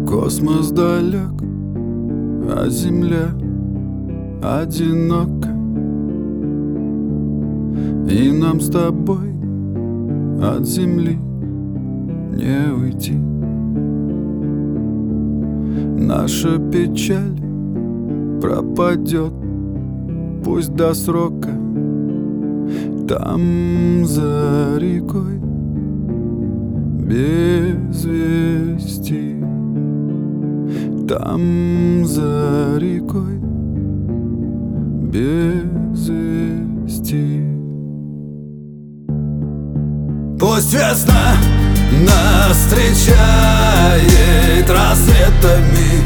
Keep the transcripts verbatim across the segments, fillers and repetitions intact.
Космос далек, а Земля одинока, и нам с тобой от Земли не уйти. Наша печаль пропадет, пусть до срока. Там за рекой без вести, там за рекой без вести. Пусть весна нас встречает рассветами,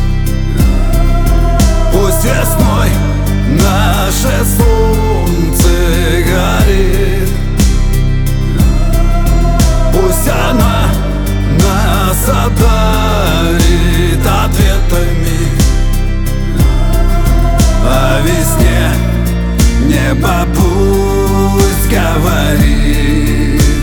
пусть весной наше солнце горит, пусть она нас одарит ответами. О весне небо пусть говорит.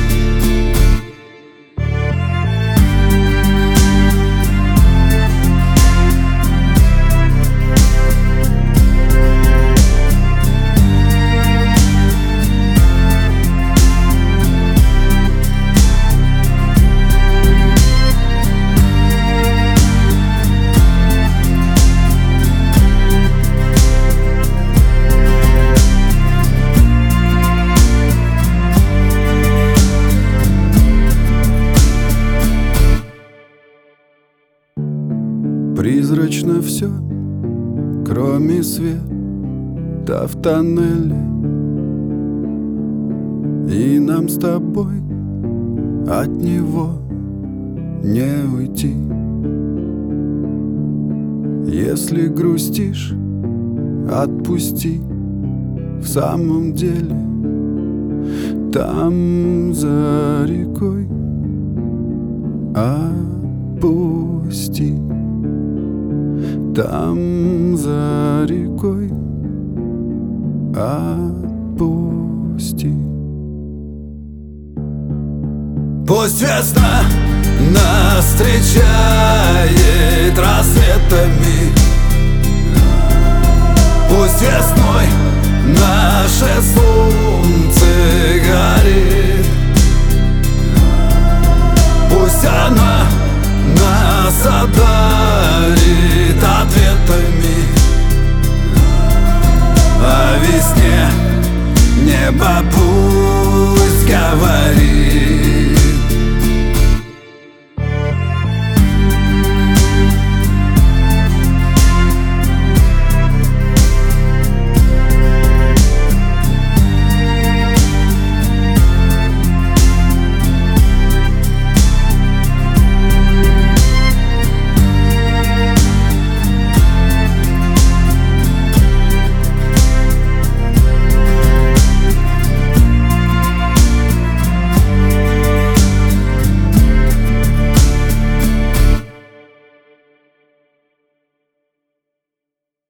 Призрачно все, кроме света в тоннеле, и нам с тобой от него не уйти. Если грустишь, отпусти, в самом деле там за рекой отпусти. Там за рекой отпусти. Пусть весна нас встречает рассветами, пусть весной наше солнце